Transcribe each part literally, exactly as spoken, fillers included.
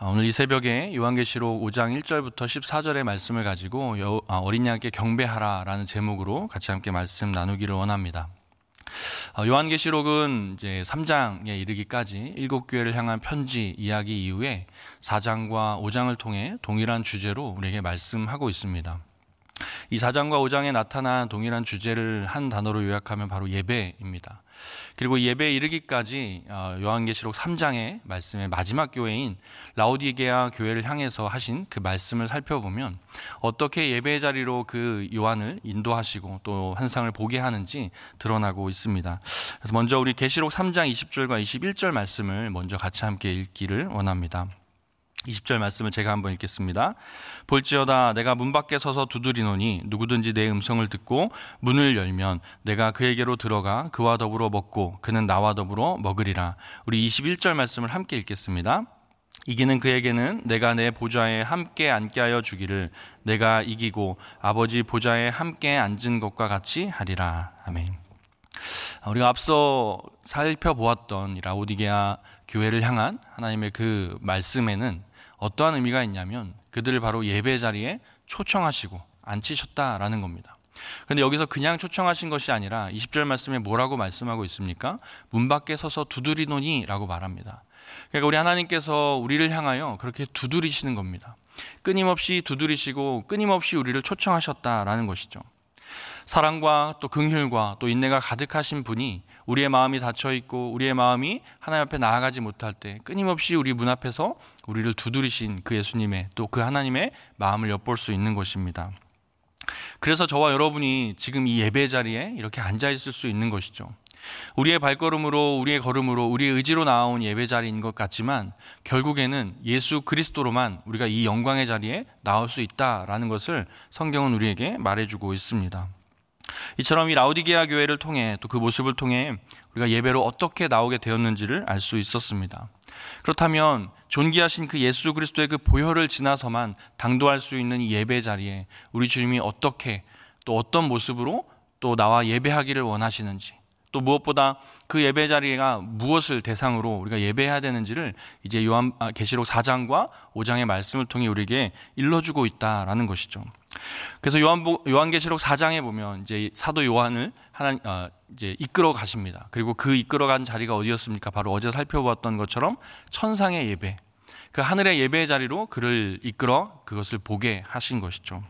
오늘 이 새벽에 요한계시록 오 장 일 절부터 십사 절의 말씀을 가지고 여, 아, 어린 양께 경배하라 라는 제목으로 같이 함께 말씀 나누기를 원합니다. 요한계시록은 이제 삼 장에 이르기까지 일곱 교회를 향한 편지 이야기 이후에 사 장과 오 장을 통해 동일한 주제로 우리에게 말씀하고 있습니다. 이 사 장과 오 장에 나타난 동일한 주제를 한 단어로 요약하면 바로 예배입니다. 그리고 예배에 이르기까지 요한계시록 삼 장의 말씀의 마지막 교회인 라오디게아 교회를 향해서 하신 그 말씀을 살펴보면 어떻게 예배의 자리로 그 요한을 인도하시고 또 환상을 보게 하는지 드러나고 있습니다. 그래서 먼저 우리 계시록 삼 장 이십 절과 이십일 절 말씀을 먼저 같이 함께 읽기를 원합니다. 이십 절 말씀을 제가 한번 읽겠습니다. 볼지어다 내가 문 밖에 서서 두드리노니 누구든지 내 음성을 듣고 문을 열면 내가 그에게로 들어가 그와 더불어 먹고 그는 나와 더불어 먹으리라. 우리 이십일 절 말씀을 함께 읽겠습니다. 이기는 그에게는 내가 내 보좌에 함께 앉게 하여 주기를 내가 이기고 아버지 보좌에 함께 앉은 것과 같이 하리라. 아멘. 우리가 앞서 살펴보았던 라오디게아 교회를 향한 하나님의 그 말씀에는 어떠한 의미가 있냐면 그들을 바로 예배 자리에 초청하시고 앉히셨다라는 겁니다. 그런데 여기서 그냥 초청하신 것이 아니라 이십 절 말씀에 뭐라고 말씀하고 있습니까? 문 밖에 서서 두드리노니 라고 말합니다. 그러니까 우리 하나님께서 우리를 향하여 그렇게 두드리시는 겁니다. 끊임없이 두드리시고 끊임없이 우리를 초청하셨다라는 것이죠. 사랑과 또 긍휼과 또 인내가 가득하신 분이 우리의 마음이 닫혀있고 우리의 마음이 하나님 앞에 나아가지 못할 때 끊임없이 우리 문 앞에서 우리를 두드리신 그 예수님의 또 그 하나님의 마음을 엿볼 수 있는 것입니다. 그래서 저와 여러분이 지금 이 예배 자리에 이렇게 앉아있을 수 있는 것이죠. 우리의 발걸음으로 우리의 걸음으로 우리의 의지로 나아온 예배 자리인 것 같지만 결국에는 예수 그리스도로만 우리가 이 영광의 자리에 나올 수 있다라는 것을 성경은 우리에게 말해주고 있습니다. 이처럼 이 라오디게아 교회를 통해 또 그 모습을 통해 우리가 예배로 어떻게 나오게 되었는지를 알 수 있었습니다. 그렇다면 존귀하신 그 예수 그리스도의 그 보혈을 지나서만 당도할 수 있는 이 예배 자리에 우리 주님이 어떻게 또 어떤 모습으로 또 나와 예배하기를 원하시는지 또 무엇보다 그 예배 자리가 무엇을 대상으로 우리가 예배해야 되는지를 이제 요한 아, 계시록 사 장과 오 장의 말씀을 통해 우리에게 일러주고 있다라는 것이죠. 그래서 요한 요한계시록 사 장에 보면 이제 사도 요한을 하나 어, 이제 이끌어 가십니다. 그리고 그 이끌어간 자리가 어디였습니까? 바로 어제 살펴보았던 것처럼 천상의 예배, 그 하늘의 예배의 자리로 그를 이끌어 그것을 보게 하신 것이죠.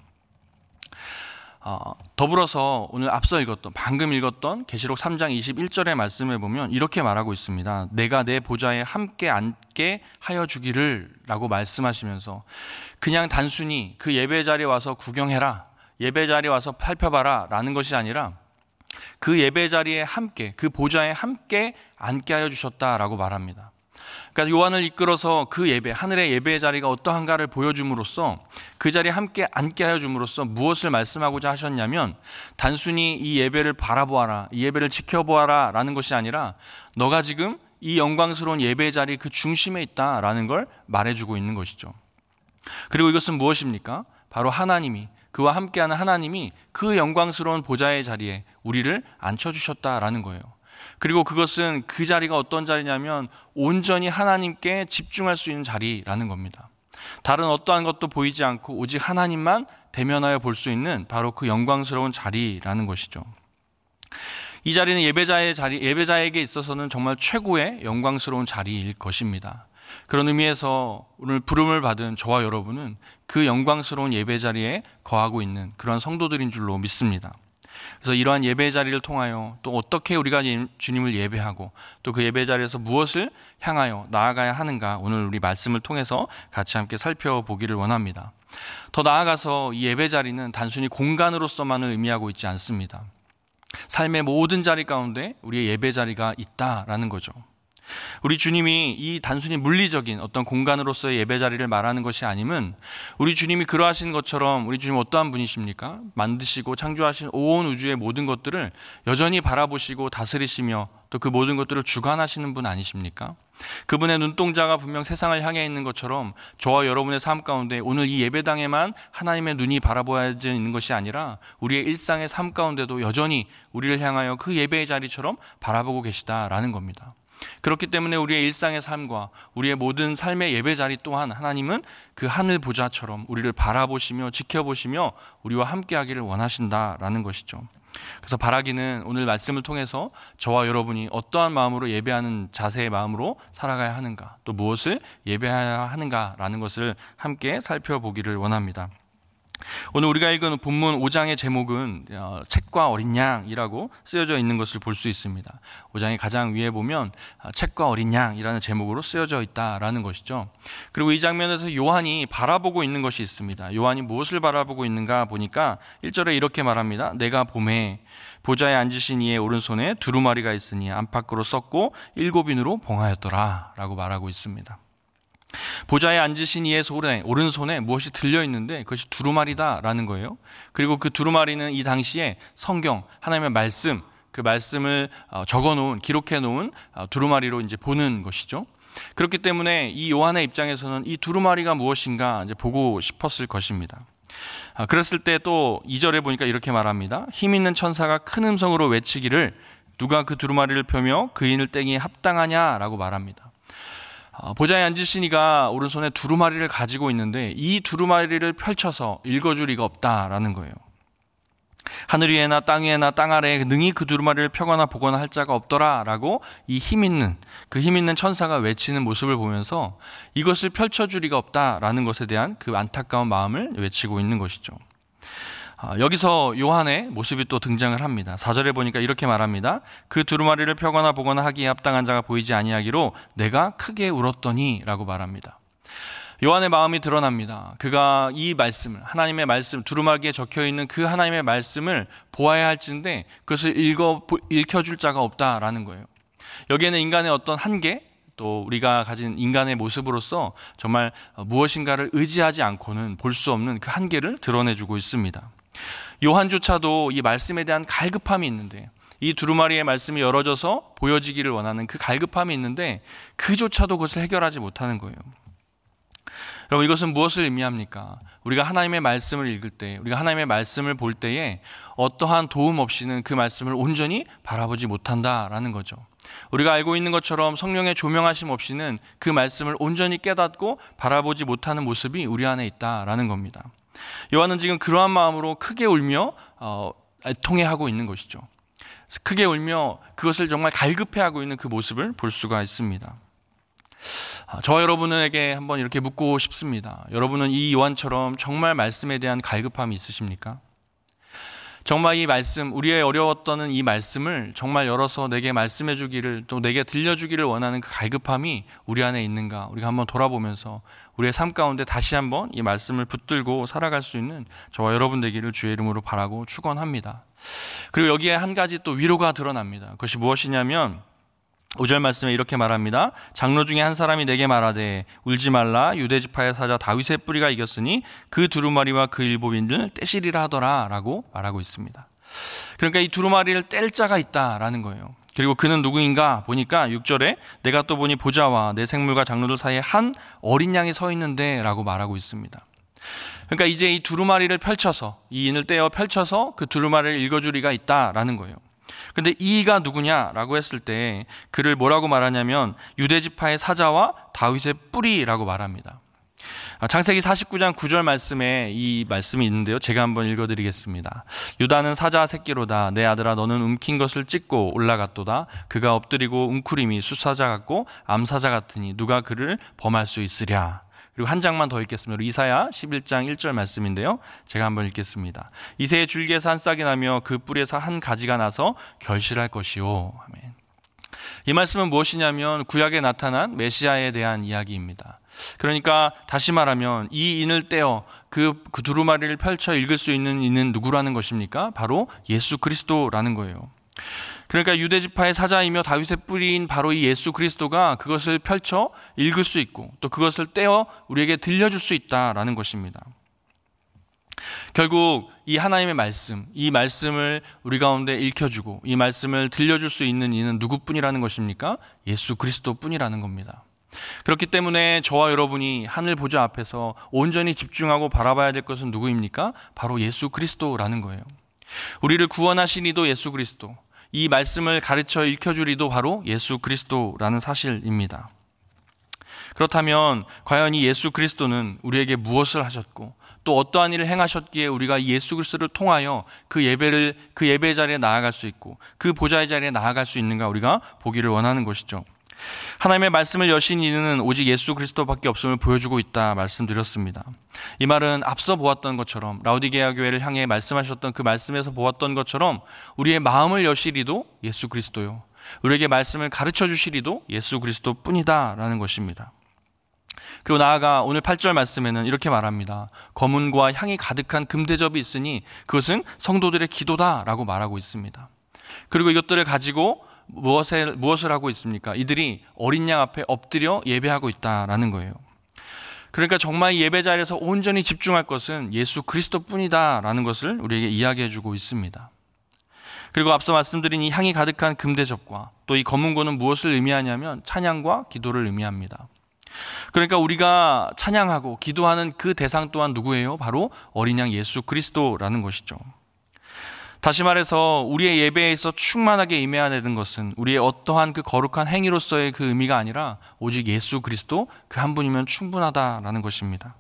어, 더불어서 오늘 앞서 읽었던 방금 읽었던 계시록 삼 장 이십일 절의 말씀에 보면 이렇게 말하고 있습니다. 내가 내 보좌에 함께 앉게 하여 주기를 라고 말씀하시면서 그냥 단순히 그 예배 자리에 와서 구경해라, 예배 자리에 와서 살펴봐라 라는 것이 아니라 그 예배 자리에 함께, 그 보좌에 함께 앉게 하여 주셨다라고 말합니다. 그러니까 요한을 이끌어서 그 예배, 하늘의 예배의 자리가 어떠한가를 보여줌으로써 그 자리에 함께 앉게 하여 줌으로써 무엇을 말씀하고자 하셨냐면 단순히 이 예배를 바라보아라, 이 예배를 지켜보아라 라는 것이 아니라 너가 지금 이 영광스러운 예배의 자리 그 중심에 있다라는 걸 말해주고 있는 것이죠. 그리고 이것은 무엇입니까? 바로 하나님이, 그와 함께하는 하나님이 그 영광스러운 보좌의 자리에 우리를 앉혀주셨다라는 거예요. 그리고 그것은 그 자리가 어떤 자리냐면 온전히 하나님께 집중할 수 있는 자리라는 겁니다. 다른 어떠한 것도 보이지 않고 오직 하나님만 대면하여 볼 수 있는 바로 그 영광스러운 자리라는 것이죠. 이 자리는 예배자의 자리, 예배자에게 있어서는 정말 최고의 영광스러운 자리일 것입니다. 그런 의미에서 오늘 부름을 받은 저와 여러분은 그 영광스러운 예배 자리에 거하고 있는 그런 성도들인 줄로 믿습니다. 그래서 이러한 예배 자리를 통하여 또 어떻게 우리가 주님을 예배하고 또 그 예배 자리에서 무엇을 향하여 나아가야 하는가 오늘 우리 말씀을 통해서 같이 함께 살펴보기를 원합니다. 더 나아가서 이 예배 자리는 단순히 공간으로서만을 의미하고 있지 않습니다. 삶의 모든 자리 가운데 우리의 예배 자리가 있다라는 거죠. 우리 주님이 이 단순히 물리적인 어떤 공간으로서의 예배 자리를 말하는 것이 아님은 우리 주님이 그러하신 것처럼 우리 주님 어떠한 분이십니까? 만드시고 창조하신 온 우주의 모든 것들을 여전히 바라보시고 다스리시며 또 그 모든 것들을 주관하시는 분 아니십니까? 그분의 눈동자가 분명 세상을 향해 있는 것처럼 저와 여러분의 삶 가운데 오늘 이 예배당에만 하나님의 눈이 바라보아져 있는 것이 아니라 우리의 일상의 삶 가운데도 여전히 우리를 향하여 그 예배의 자리처럼 바라보고 계시다라는 겁니다. 그렇기 때문에 우리의 일상의 삶과 우리의 모든 삶의 예배 자리 또한 하나님은 그 하늘 보좌처럼 우리를 바라보시며 지켜보시며 우리와 함께하기를 원하신다라는 것이죠. 그래서 바라기는 오늘 말씀을 통해서 저와 여러분이 어떠한 마음으로 예배하는 자세의 마음으로 살아가야 하는가, 또 무엇을 예배해야 하는가라는 것을 함께 살펴보기를 원합니다. 오늘 우리가 읽은 본문 오 장의 제목은 책과 어린 양이라고 쓰여져 있는 것을 볼 수 있습니다. 오 장의 가장 위에 보면 책과 어린 양이라는 제목으로 쓰여져 있다라는 것이죠. 그리고 이 장면에서 요한이 바라보고 있는 것이 있습니다. 요한이 무엇을 바라보고 있는가 보니까 일 절에 이렇게 말합니다. 내가 보매 보좌에 앉으신 이의 오른손에 두루마리가 있으니 안팎으로 썩고 일곱 인으로 봉하였더라 라고 말하고 있습니다. 보좌에 앉으신 이의 손에, 오른손에 무엇이 들려있는데 그것이 두루마리다라는 거예요. 그리고 그 두루마리는 이 당시에 성경, 하나님의 말씀, 그 말씀을 적어놓은, 기록해놓은 두루마리로 이제 보는 것이죠. 그렇기 때문에 이 요한의 입장에서는 이 두루마리가 무엇인가 이제 보고 싶었을 것입니다. 그랬을 때 또 이 절에 보니까 이렇게 말합니다. 힘 있는 천사가 큰 음성으로 외치기를 누가 그 두루마리를 펴며 그 인을 떼기에 합당하냐라고 말합니다. 보좌에 앉으신 이가 오른손에 두루마리를 가지고 있는데 이 두루마리를 펼쳐서 읽어줄 리가 없다라는 거예요. 하늘 위에나 땅 위에나 땅 아래에 능히 그 두루마리를 펴거나 보거나 할 자가 없더라라고 이 힘 있는 그 힘 있는 천사가 외치는 모습을 보면서 이것을 펼쳐줄 리가 없다라는 것에 대한 그 안타까운 마음을 외치고 있는 것이죠. 여기서 요한의 모습이 또 등장을 합니다. 사 절에 보니까 이렇게 말합니다. 그 두루마리를 펴거나 보거나 하기에 합당한 자가 보이지 아니하기로 내가 크게 울었더니 라고 말합니다. 요한의 마음이 드러납니다. 그가 이 말씀을, 하나님의 말씀, 두루마리에 적혀있는 그 하나님의 말씀을 보아야 할진데 그것을 읽어, 읽혀줄 자가 없다라는 거예요. 여기에는 인간의 어떤 한계, 또 우리가 가진 인간의 모습으로서 정말 무엇인가를 의지하지 않고는 볼 수 없는 그 한계를 드러내주고 있습니다. 요한조차도 이 말씀에 대한 갈급함이 있는데 이 두루마리의 말씀이 열어져서 보여지기를 원하는 그 갈급함이 있는데 그조차도 그것을 해결하지 못하는 거예요. 여러분, 이것은 무엇을 의미합니까? 우리가 하나님의 말씀을 읽을 때, 우리가 하나님의 말씀을 볼 때에 어떠한 도움 없이는 그 말씀을 온전히 바라보지 못한다라는 거죠. 우리가 알고 있는 것처럼 성령의 조명하심 없이는 그 말씀을 온전히 깨닫고 바라보지 못하는 모습이 우리 안에 있다라는 겁니다. 요한은 지금 그러한 마음으로 크게 울며 어, 통회하고 있는 것이죠. 크게 울며 그것을 정말 갈급해하고 있는 그 모습을 볼 수가 있습니다. 저와 여러분에게 한번 이렇게 묻고 싶습니다. 여러분은 이 요한처럼 정말 말씀에 대한 갈급함이 있으십니까? 정말 이 말씀, 우리의 어려웠던 이 말씀을 정말 열어서 내게 말씀해 주기를, 또 내게 들려주기를 원하는 그 갈급함이 우리 안에 있는가? 우리가 한번 돌아보면서 우리의 삶 가운데 다시 한번 이 말씀을 붙들고 살아갈 수 있는 저와 여러분 되기를 주의 이름으로 바라고 축원합니다. 그리고 여기에 한 가지 또 위로가 드러납니다. 그것이 무엇이냐면 오 절 말씀에 이렇게 말합니다. 장로 중에 한 사람이 내게 말하되 울지 말라, 유대지파의 사자 다윗의 뿌리가 이겼으니 그 두루마리와 그 일곱인을 떼시리라 하더라 라고 말하고 있습니다. 그러니까 이 두루마리를 뗄 자가 있다라는 거예요. 그리고 그는 누구인가 보니까 육 절에 내가 또 보니 보좌와 내 생물과 장로들 사이에 한 어린 양이 서 있는데 라고 말하고 있습니다. 그러니까 이제 이 두루마리를 펼쳐서, 이 인을 떼어 펼쳐서 그 두루마리를 읽어줄 이가 있다라는 거예요. 근데 이가 누구냐라고 했을 때 그를 뭐라고 말하냐면 유대지파의 사자와 다윗의 뿌리라고 말합니다. 창세기 사십구 장 구 절 말씀에 이 말씀이 있는데요. 제가 한번 읽어드리겠습니다. 유다는 사자 새끼로다. 내 아들아 너는 움킨 것을 찢고 올라갔도다. 그가 엎드리고 웅크림이 숫사자 같고 암사자 같으니 누가 그를 범할 수 있으랴. 그리고 한 장만 더 읽겠습니다. 이사야 십일 장 일 절 말씀인데요. 제가 한번 읽겠습니다. 이새의 줄기에서 한 싹이 나며 그 뿌리에서 한 가지가 나서 결실할 것이요. 아멘. 이 말씀은 무엇이냐면 구약에 나타난 메시아에 대한 이야기입니다. 그러니까 다시 말하면 이 인을 떼어 그, 그 두루마리를 펼쳐 읽을 수 있는 이는 누구라는 것입니까? 바로 예수 그리스도라는 거예요. 그러니까 유대지파의 사자이며 다윗의 뿌리인 바로 이 예수 그리스도가 그것을 펼쳐 읽을 수 있고 또 그것을 떼어 우리에게 들려줄 수 있다라는 것입니다. 결국 이 하나님의 말씀, 이 말씀을 우리 가운데 읽혀주고 이 말씀을 들려줄 수 있는 이는 누구뿐이라는 것입니까? 예수 그리스도뿐이라는 겁니다. 그렇기 때문에 저와 여러분이 하늘 보좌 앞에서 온전히 집중하고 바라봐야 될 것은 누구입니까? 바로 예수 그리스도라는 거예요. 우리를 구원하신 이도 예수 그리스도, 이 말씀을 가르쳐 읽혀줄 이도 바로 예수 그리스도라는 사실입니다. 그렇다면 과연 이 예수 그리스도는 우리에게 무엇을 하셨고 또 어떠한 일을 행하셨기에 우리가 예수 그리스도를 통하여 그 예배를 그 예배 자리에 나아갈 수 있고 그 보좌의 자리에 나아갈 수 있는가 우리가 보기를 원하는 것이죠. 하나님의 말씀을 여신 이는 오직 예수 그리스도밖에 없음을 보여주고 있다 말씀드렸습니다. 이 말은 앞서 보았던 것처럼 라오디게아 교회를 향해 말씀하셨던 그 말씀에서 보았던 것처럼 우리의 마음을 여시리도 예수 그리스도요, 우리에게 말씀을 가르쳐 주시리도 예수 그리스도뿐이다 라는 것입니다. 그리고 나아가 오늘 팔 절 말씀에는 이렇게 말합니다. 검은과 향이 가득한 금대접이 있으니 그것은 성도들의 기도다 라고 말하고 있습니다. 그리고 이것들을 가지고 무엇을, 무엇을 하고 있습니까? 이들이 어린 양 앞에 엎드려 예배하고 있다라는 거예요. 그러니까 정말 예배 자리에서 온전히 집중할 것은 예수 그리스도뿐이다라는 것을 우리에게 이야기해주고 있습니다. 그리고 앞서 말씀드린 이 향이 가득한 금대접과 또 이 검은고는 무엇을 의미하냐면 찬양과 기도를 의미합니다. 그러니까 우리가 찬양하고 기도하는 그 대상 또한 누구예요? 바로 어린 양 예수 그리스도라는 것이죠. 다시 말해서 우리의 예배에서 충만하게 임해야 되는 것은 우리의 어떠한 그 거룩한 행위로서의 그 의미가 아니라 오직 예수 그리스도 그 한 분이면 충분하다라는 것입니다.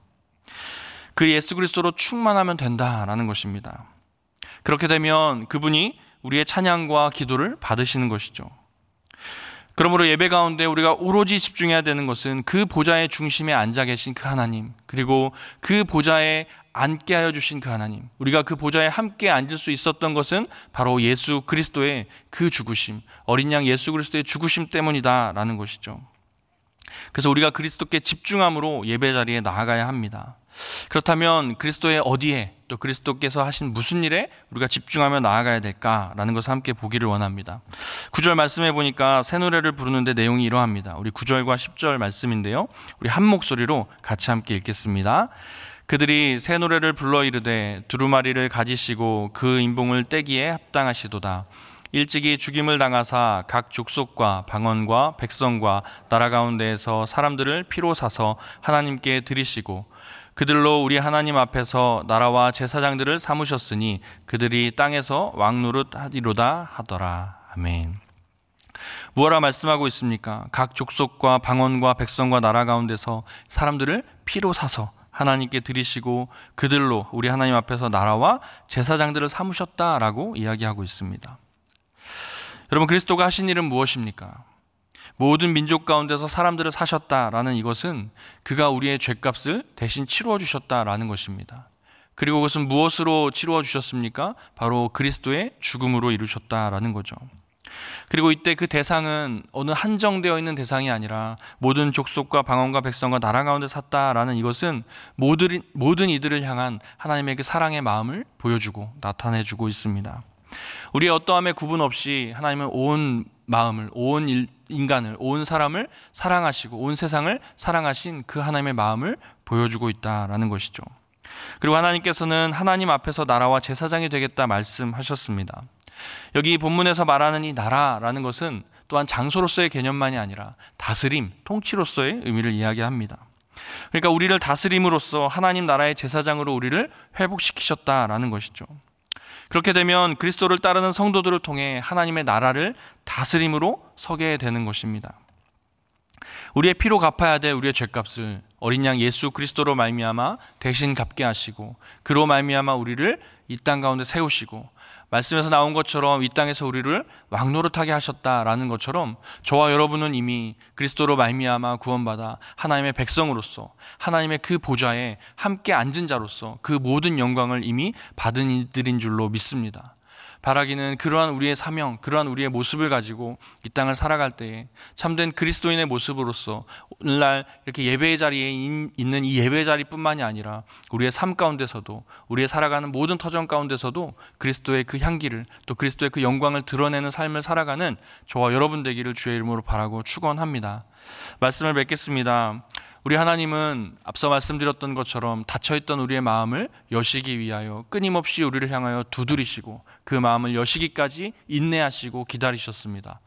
그 예수 그리스도로 충만하면 된다라는 것입니다. 그렇게 되면 그분이 우리의 찬양과 기도를 받으시는 것이죠. 그러므로 예배 가운데 우리가 오로지 집중해야 되는 것은 그 보좌의 중심에 앉아 계신 그 하나님, 그리고 그 보좌에 앉게 하여 주신 그 하나님, 우리가 그 보좌에 함께 앉을 수 있었던 것은 바로 예수 그리스도의 그 죽으심, 어린 양 예수 그리스도의 죽으심 때문이다라는 것이죠. 그래서 우리가 그리스도께 집중함으로 예배 자리에 나아가야 합니다. 그렇다면 그리스도의 어디에, 또 그리스도께서 하신 무슨 일에 우리가 집중하며 나아가야 될까라는 것을 함께 보기를 원합니다. 구 절 말씀해 보니까 새 노래를 부르는데 내용이 이러합니다. 우리 구 절과 십 절 말씀인데요, 우리 한 목소리로 같이 함께 읽겠습니다. 그들이 새 노래를 불러 이르되 두루마리를 가지시고 그 인봉을 떼기에 합당하시도다. 일찍이 죽임을 당하사 각 족속과 방언과 백성과 나라 가운데에서 사람들을 피로 사서 하나님께 드리시고 그들로 우리 하나님 앞에서 나라와 제사장들을 삼으셨으니 그들이 땅에서 왕노릇 하리로다 하더라. 아멘. 무엇라 말씀하고 있습니까? 각 족속과 방언과 백성과 나라 가운데서 사람들을 피로 사서 하나님께 드리시고 그들로 우리 하나님 앞에서 나라와 제사장들을 삼으셨다라고 이야기하고 있습니다. 여러분, 그리스도가 하신 일은 무엇입니까? 모든 민족 가운데서 사람들을 사셨다라는 이것은 그가 우리의 죄값을 대신 치루어 주셨다라는 것입니다. 그리고 그것은 무엇으로 치루어 주셨습니까? 바로 그리스도의 죽음으로 이루셨다라는 거죠. 그리고 이때 그 대상은 어느 한정되어 있는 대상이 아니라 모든 족속과 방언과 백성과 나라 가운데 샀다라는 이것은 모든, 모든 이들을 향한 하나님의 그 사랑의 마음을 보여주고 나타내주고 있습니다. 우리의 어떠함에 구분 없이 하나님은 온 마음을, 온 인간을, 온 사람을 사랑하시고 온 세상을 사랑하신 그 하나님의 마음을 보여주고 있다라는 것이죠. 그리고 하나님께서는 하나님 앞에서 나라와 제사장이 되겠다 말씀하셨습니다. 여기 본문에서 말하는 이 나라라는 것은 또한 장소로서의 개념만이 아니라 다스림, 통치로서의 의미를 이야기합니다. 그러니까 우리를 다스림으로써 하나님 나라의 제사장으로 우리를 회복시키셨다라는 것이죠. 그렇게 되면 그리스도를 따르는 성도들을 통해 하나님의 나라를 다스림으로 서게 되는 것입니다. 우리의 피로 갚아야 될 우리의 죄값을 어린 양 예수 그리스도로 말미암아 대신 갚게 하시고 그로 말미암아 우리를 이 땅 가운데 세우시고 말씀에서 나온 것처럼 이 땅에서 우리를 왕노릇하게 하셨다라는 것처럼 저와 여러분은 이미 그리스도로 말미암아 구원받아 하나님의 백성으로서 하나님의 그 보좌에 함께 앉은 자로서 그 모든 영광을 이미 받은 이들인 줄로 믿습니다. 바라기는 그러한 우리의 사명, 그러한 우리의 모습을 가지고 이 땅을 살아갈 때에 참된 그리스도인의 모습으로서 오늘날 이렇게 예배의 자리에 있는 이 예배 자리뿐만이 아니라 우리의 삶 가운데서도 우리의 살아가는 모든 터전 가운데서도 그리스도의 그 향기를 또 그리스도의 그 영광을 드러내는 삶을 살아가는 저와 여러분 되기를 주의 이름으로 바라고 축원합니다. 말씀을 맺겠습니다. 우리 하나님은 앞서 말씀드렸던 것처럼 닫혀있던 우리의 마음을 여시기 위하여 끊임없이 우리를 향하여 두드리시고 그 마음을 여시기까지 인내하시고 기다리셨습니다.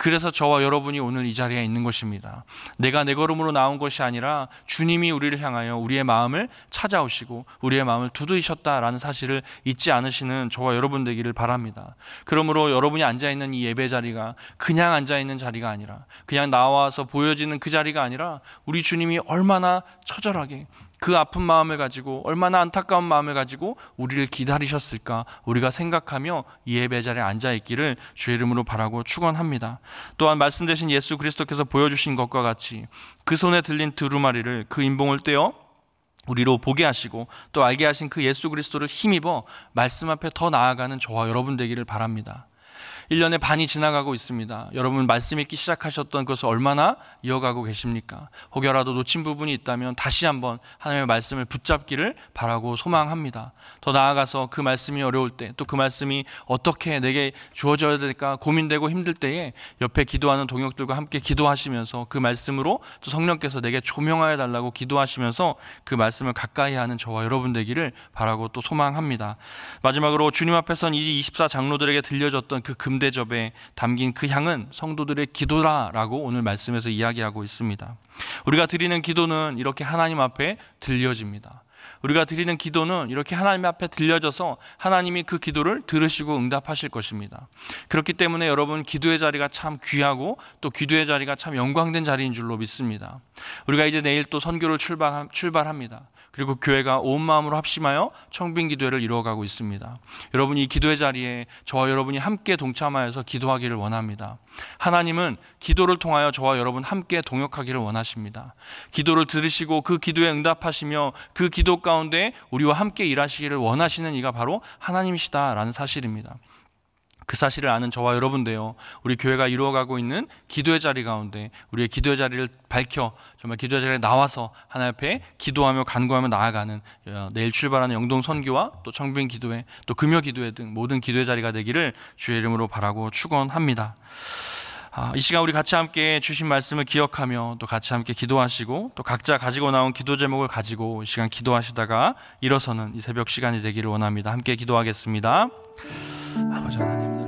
그래서 저와 여러분이 오늘 이 자리에 있는 것입니다. 내가 내 걸음으로 나온 것이 아니라 주님이 우리를 향하여 우리의 마음을 찾아오시고 우리의 마음을 두드리셨다라는 사실을 잊지 않으시는 저와 여러분 되기를 바랍니다. 그러므로 여러분이 앉아있는 이 예배 자리가 그냥 앉아있는 자리가 아니라, 그냥 나와서 보여지는 그 자리가 아니라, 우리 주님이 얼마나 처절하게 그 아픈 마음을 가지고, 얼마나 안타까운 마음을 가지고 우리를 기다리셨을까 우리가 생각하며 이 예배 자리에 앉아있기를 주의 이름으로 바라고 축원합니다. 또한 말씀 되신 예수 그리스도께서 보여주신 것과 같이 그 손에 들린 두루마리를, 그 인봉을 떼어 우리로 보게 하시고 또 알게 하신 그 예수 그리스도를 힘입어 말씀 앞에 더 나아가는 저와 여러분 되기를 바랍니다. 일 년의 반이 지나가고 있습니다. 여러분 말씀 읽기 시작하셨던 것을 얼마나 이어가고 계십니까? 혹여라도 놓친 부분이 있다면 다시 한번 하나님의 말씀을 붙잡기를 바라고 소망합니다. 더 나아가서 그 말씀이 어려울 때, 또 그 말씀이 어떻게 내게 주어져야 될까 고민되고 힘들 때에 옆에 기도하는 동역들과 함께 기도하시면서 그 말씀으로 또 성령께서 내게 조명하여 달라고 기도하시면서 그 말씀을 가까이 하는 저와 여러분 되기를 바라고 또 소망합니다. 마지막으로 주님 앞에선 이 이십사 장로들에게 들려졌던 그 금 대접에 담긴 그 향은 성도들의 기도라라고 오늘 말씀에서 이야기하고 있습니다. 우리가 드리는 기도는 이렇게 하나님 앞에 들려집니다. 우리가 드리는 기도는 이렇게 하나님 앞에 들려져서 하나님이 그 기도를 들으시고 응답하실 것입니다. 그렇기 때문에 여러분, 기도의 자리가 참 귀하고 또 기도의 자리가 참 영광된 자리인 줄로 믿습니다. 우리가 이제 내일 또 선교를 출발, 출발합니다. 그리고 교회가 온 마음으로 합심하여 청빙 기도회를 이루어가고 있습니다. 여러분, 이 기도의 자리에 저와 여러분이 함께 동참하여서 기도하기를 원합니다. 하나님은 기도를 통하여 저와 여러분 함께 동역하기를 원하십니다. 기도를 들으시고 그 기도에 응답하시며 그 기도 가운데 우리와 함께 일하시기를 원하시는 이가 바로 하나님이시다라는 사실입니다. 그 사실을 아는 저와 여러분도요, 우리 교회가 이루어가고 있는 기도의 자리 가운데 우리의 기도의 자리를 밝혀 정말 기도의 자리에 나와서 하나님 앞에 기도하며 간구하며 나아가는, 내일 출발하는 영동 선교와 또 청빙 기도회, 또 금요 기도회 등 모든 기도의 자리가 되기를 주의 이름으로 바라고 축원합니다. 아, 이 시간 우리 같이 함께 주신 말씀을 기억하며 또 같이 함께 기도하시고 또 각자 가지고 나온 기도 제목을 가지고 이 시간 기도하시다가 일어서는 이 새벽 시간이 되기를 원합니다. 함께 기도하겠습니다. 아버지 하나님,